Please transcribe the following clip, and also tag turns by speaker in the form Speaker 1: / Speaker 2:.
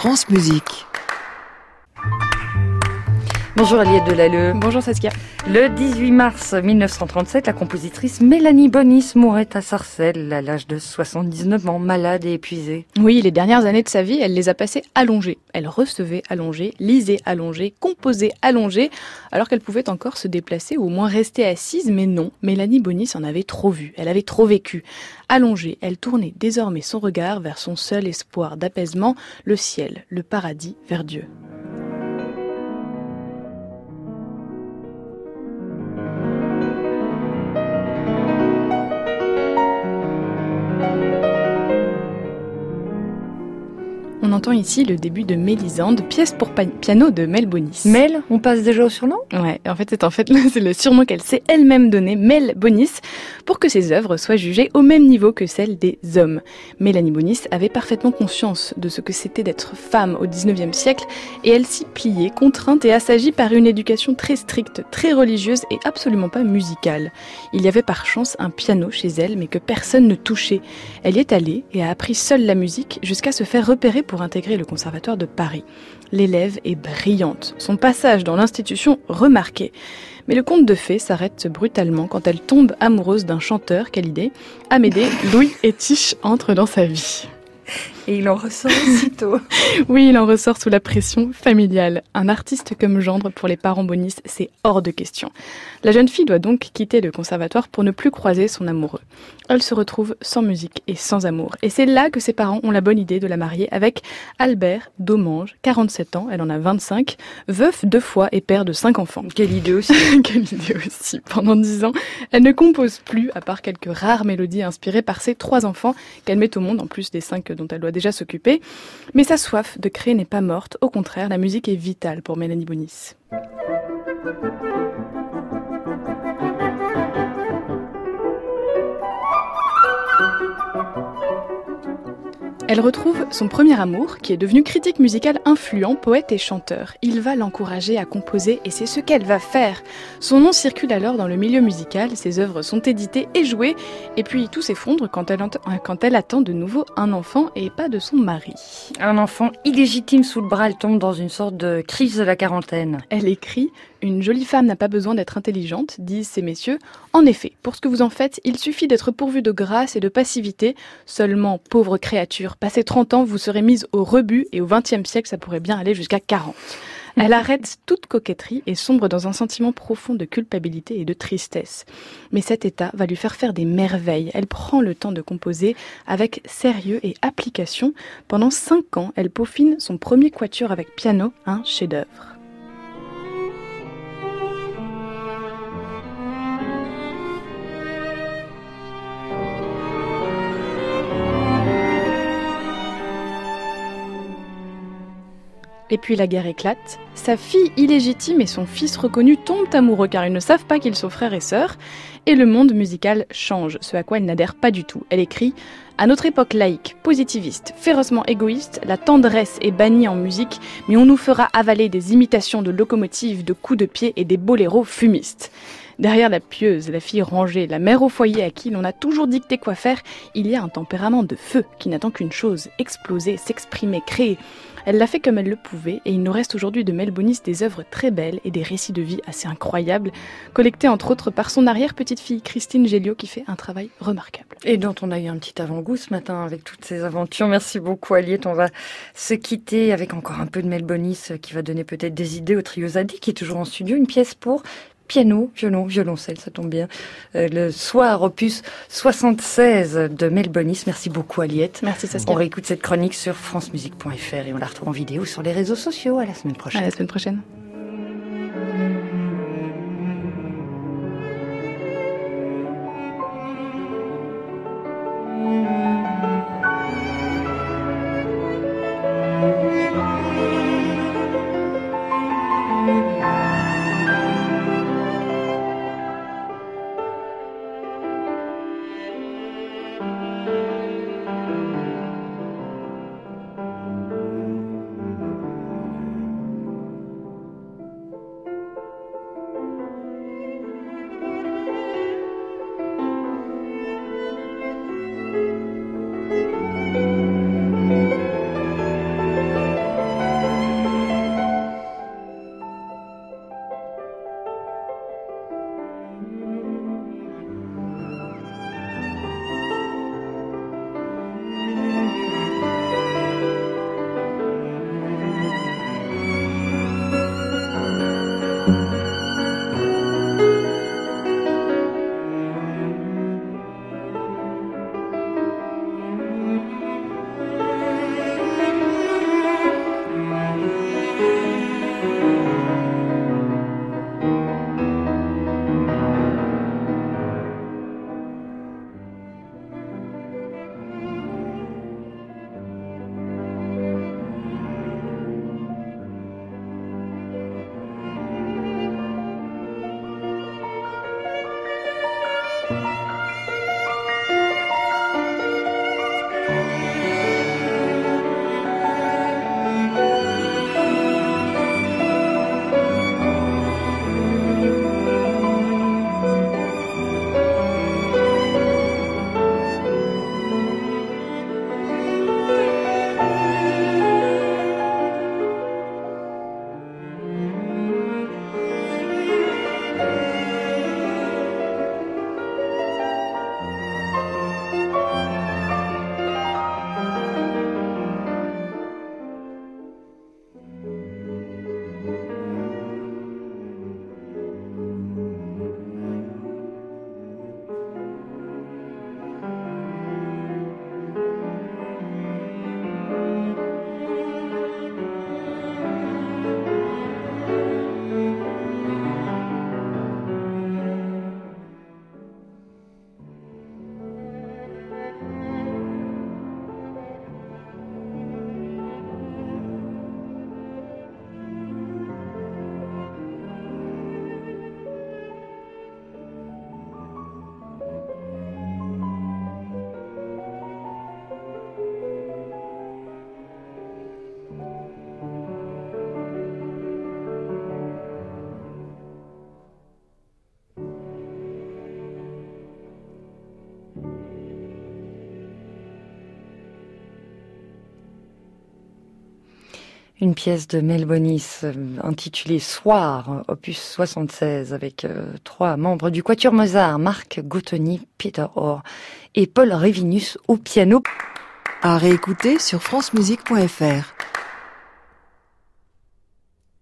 Speaker 1: France Musique.
Speaker 2: Bonjour Aliette Delalleux.
Speaker 3: Bonjour Saskia.
Speaker 2: Le 18 mars 1937, la compositrice Mélanie Bonis mourait à Sarcelles à l'âge de 79 ans, malade et épuisée.
Speaker 3: Oui, les dernières années de sa vie, elle les a passées allongées. Elle recevait allongée, lisait allongée, composait allongée, alors qu'elle pouvait encore se déplacer ou au moins rester assise, mais non, Mélanie Bonis en avait trop vu, elle avait trop vécu. Allongée, elle tournait désormais son regard vers son seul espoir d'apaisement, le ciel, le paradis, vers Dieu. On entend ici le début de Mélisande, pièce pour piano de Mel Bonis.
Speaker 2: Mel, on passe déjà au surnom ?
Speaker 3: Ouais, c'est le surnom qu'elle s'est elle-même donné, Mel Bonis, pour que ses œuvres soient jugées au même niveau que celles des hommes. Mélanie Bonis avait parfaitement conscience de ce que c'était d'être femme au XIXe siècle et elle s'y pliait, contrainte et assagie par une éducation très stricte, très religieuse et absolument pas musicale. Il y avait par chance un piano chez elle, mais que personne ne touchait. Elle y est allée et a appris seule la musique jusqu'à se faire repérer pour intégrer le Conservatoire de Paris. L'élève est brillante, son passage dans l'institution remarqué. Mais le conte de fées s'arrête brutalement quand elle tombe amoureuse d'un chanteur, quelle idée, Amédée Louis Etich entre dans sa vie.
Speaker 2: Et il en ressort aussitôt.
Speaker 3: Oui, il en ressort sous la pression familiale. Un artiste comme gendre pour les parents Bonis, c'est hors de question. La jeune fille doit donc quitter le conservatoire pour ne plus croiser son amoureux. Elle se retrouve sans musique et sans amour. Et c'est là que ses parents ont la bonne idée de la marier avec Albert Domange, 47 ans, elle en a 25, veuf 2 fois et père de 5 enfants.
Speaker 2: Quelle idée aussi.
Speaker 3: Quelle idée aussi. Pendant 10 ans, elle ne compose plus, à part quelques rares mélodies inspirées par ses 3 enfants qu'elle met au monde, en plus des 5 dont elle doit déjà s'occuper. Mais sa soif de créer n'est pas morte. Au contraire, la musique est vitale pour Mélanie Bonis. Elle retrouve son premier amour, qui est devenu critique musical influent, poète et chanteur. Il va l'encourager à composer et c'est ce qu'elle va faire. Son nom circule alors dans le milieu musical, ses œuvres sont éditées et jouées, et puis tout s'effondre quand elle attend de nouveau un enfant et pas de son mari.
Speaker 2: Un enfant illégitime sous le bras, elle tombe dans une sorte de crise de la quarantaine.
Speaker 3: Elle écrit « Une jolie femme n'a pas besoin d'être intelligente, disent ces messieurs. En effet, pour ce que vous en faites, il suffit d'être pourvu de grâce et de passivité. Seulement, pauvre créature, passé 30 ans, vous serez mise au rebut et au XXe siècle, ça pourrait bien aller jusqu'à 40. » Elle arrête toute coquetterie et sombre dans un sentiment profond de culpabilité et de tristesse. Mais cet état va lui faire des merveilles. Elle prend le temps de composer avec sérieux et application. Pendant 5 ans, elle peaufine son premier quatuor avec piano, un chef-d'œuvre. Et puis la guerre éclate. Sa fille illégitime et son fils reconnu tombent amoureux car ils ne savent pas qu'ils sont frères et sœurs. Et le monde musical change, ce à quoi elle n'adhère pas du tout. Elle écrit « À notre époque laïque, positiviste, férocement égoïste, la tendresse est bannie en musique, mais on nous fera avaler des imitations de locomotives, de coups de pied et des boléros fumistes. » Derrière la pieuse, la fille rangée, la mère au foyer à qui l'on a toujours dicté quoi faire, il y a un tempérament de feu qui n'attend qu'une chose, exploser, s'exprimer, créer. Elle l'a fait comme elle le pouvait et il nous reste aujourd'hui de Mel Bonis des œuvres très belles et des récits de vie assez incroyables, collectés entre autres par son arrière-petite-fille Christine Géliot qui fait un travail remarquable.
Speaker 2: Et dont on a eu un petit avant-goût ce matin avec toutes ces aventures. Merci beaucoup Aliette, on va se quitter avec encore un peu de Mel Bonis qui va donner peut-être des idées au trio Zadi qui est toujours en studio, une pièce pour piano, violon, violoncelle, ça tombe bien. Le soir, opus 76 de Mel Bonis. Merci beaucoup Aliette.
Speaker 3: Merci Saskia.
Speaker 2: On réécoute cette chronique sur francemusique.fr et on la retrouve en vidéo sur les réseaux sociaux. À la semaine prochaine.
Speaker 3: À la semaine prochaine.
Speaker 2: Une pièce de Mel Bonis intitulée Soir, opus 76, avec 3 membres du Quatuor Mozart, Marc Gottoni, Peter Orr et Paul Révinus au piano.
Speaker 1: À réécouter sur francemusique.fr.